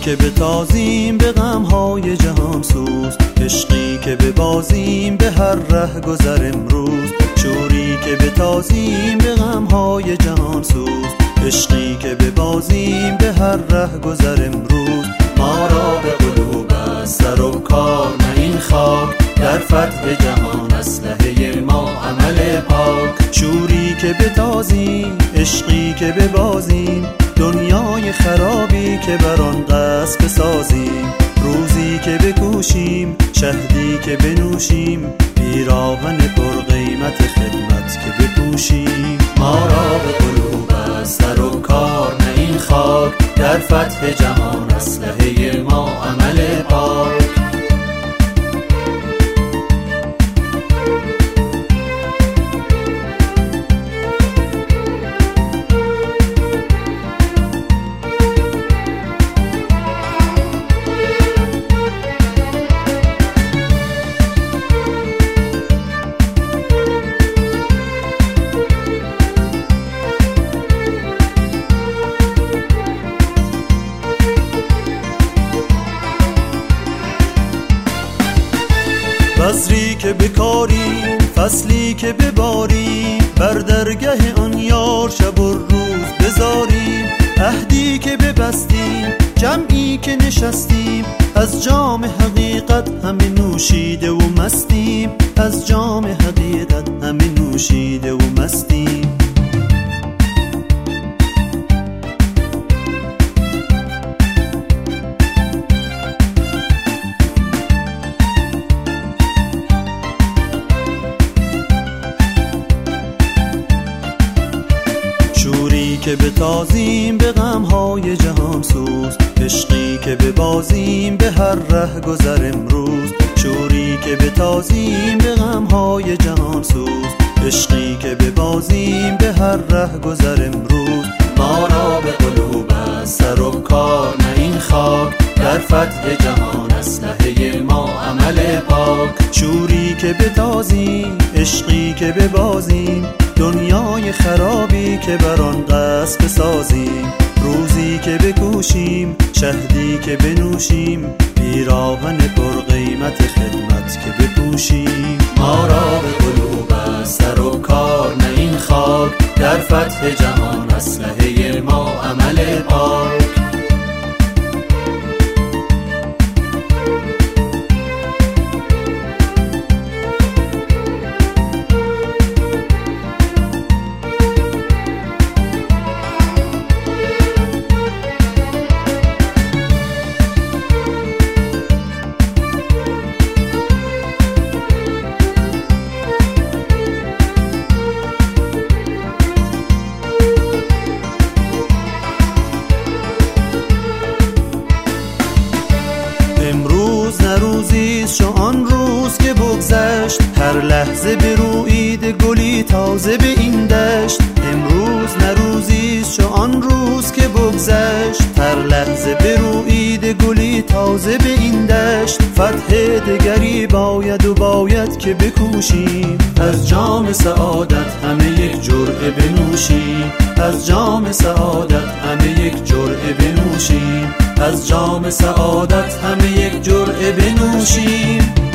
که بتازیم به غمهای جهان سوز، عشقی که ببازیم به هر ره گذر امروز. شوری که بتازیم به غمهای جهان سوز، عشقی که ببازیم به هر ره گذر امروز. ما را به قلوب است سر و کار نه این خاک، در فتح جهان اسلحه ما عمل پاک. شوری که بتازیم عشقی که ببازیم، دنیای خرابی که بر آن قصد بسازیم. روزی که بکوشیم شهدی که بنوشیم، پیراهن پر قیمت خدمت که بپوشیم. ما را به قلوب است سر و کار نه این خاک، در فتح جهان اسلحه ما عمل پاک. بذری که بکاریم فصلی که بباریم، بر درگه آن یار شب و روز بزاریم. عهدی که ببستیم جمعی که نشستیم، از جام حقیقت همه نوشیده و مستیم. از جام حقیقت همه نوشیده و مستیم. شوری که بتازیم به غمهای جهان سوز، عشقی که ببازیم به هر ره گذر امروز. شوری که بتازیم به غمهای جهان سوز، عشقی که ببازیم به هر ره گذر امروز. ما را به قلوب است سر و کار نه این خاک، در فتح جهان اسلحه ما عمل پاک. شوری که بتازیم عشقی که ببازیم، دنیای خرابی که بر آن قصد بسازیم. روزی که بکوشیم شهدی که بنوشیم، پیراهن پر قیمت خدمت که بپوشیم. ما را به قلوب است سر و کار نه این خاک، در فتح جهان اسلحه ما عمل پاک. امروز نه روزیست چو آن روز که بگذشت، هر لحظه برویید گلی تازه به این دشت. امروز نه روزیست چو آن روز که بگذشت، هر لحظه برویید گلی تازه به این دشت. فتح دگری باید و باید که بکوشیم، از جام سعادت همه یک جرعه بنوشیم. از جام سعادت همه یک جرعه بنوشیم. از جام سعادت همه یک جرعه بنوشیم.